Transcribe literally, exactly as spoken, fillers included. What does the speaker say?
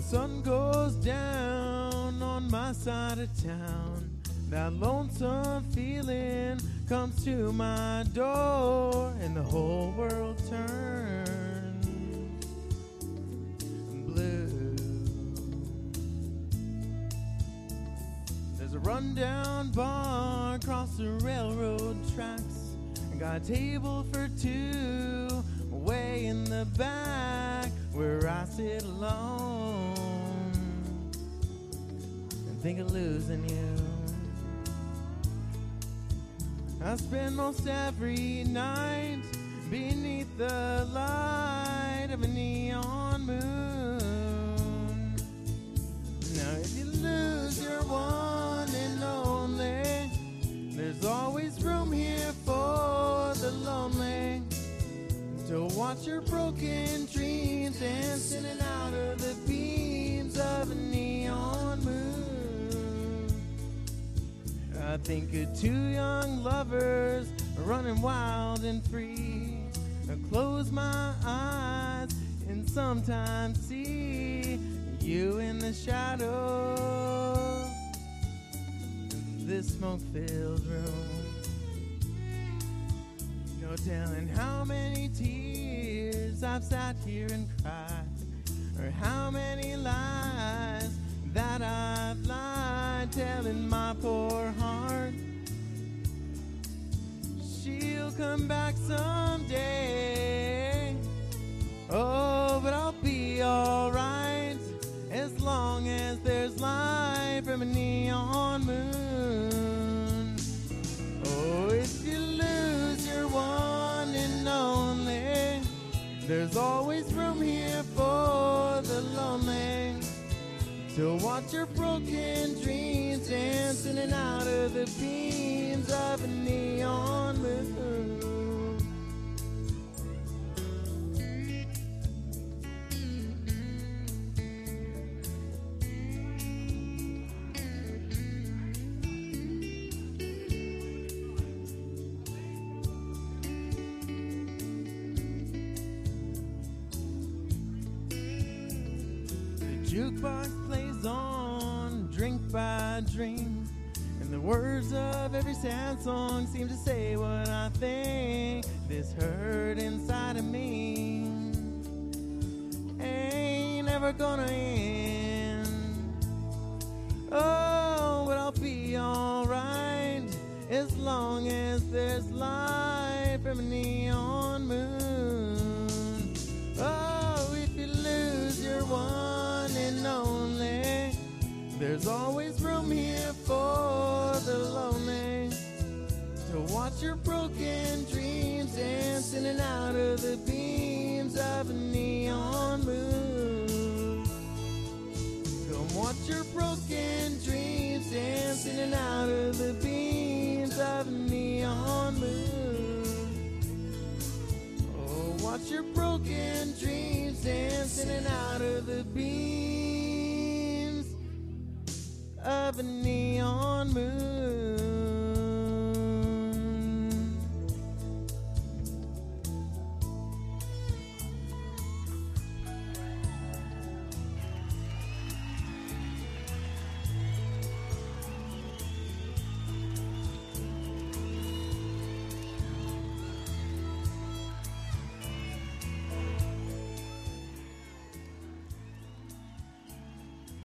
the sun goes down on my side of town, that lonesome feeling comes to my door, and the whole world turns blue. There's a rundown bar across the railroad tracks, and got a table for two way in the back, where I sit alone and think of losing you. I spend most every night beneath the light of a neon moon. Now if you lose your one and only, there's always room here for the lonely to watch your broken dreams dancing out of the beams of a neon moon. I think of two young lovers running wild and free. I close my eyes and sometimes see you in the shadows of this smoke-filled room. No telling how many tears I've sat here and cried, or how many lies that I've lied, telling my poor heart she'll come back someday. Oh, but I'll be alright as long as there's light from a neon moon. Oh, if you lose your one and only, there's always room here for the lonely to watch your broken dreams dancing in and out of the beams of a neon moon. Jukebox plays on, drink by drink, and the words of every sad song seem to say what I think. This hurt inside of me ain't ever gonna end. Oh, but I'll be alright as long as there's light from a neon moon. Oh, if you lose your one and only, there's always room here for the lonely to watch your broken dreams dancing in and out of the beams of a neon moon. Come watch your broken dreams dancing in and out of the beams of a neon moon. Oh, watch your broken dreams dancing in and out of the beams of a neon moon.